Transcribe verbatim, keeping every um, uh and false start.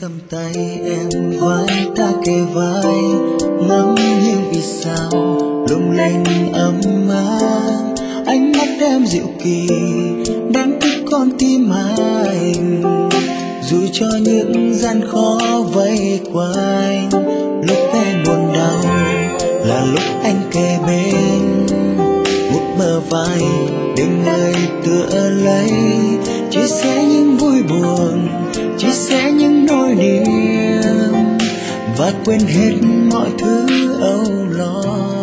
cầm tay em vai ta kề vai, ngắm những vì sao lung linh ấm áp. Ánh mắt em dịu kỳ đánh thức con tim anh, dù cho những gian khó vây quanh. Lúc em buồn đau là lúc anh kề bên, một bờ vai để người tựa lấy, chia sẻ những vui buồn, chia sẻ những nỗi niềm, và quên hết mọi thứ âu lo.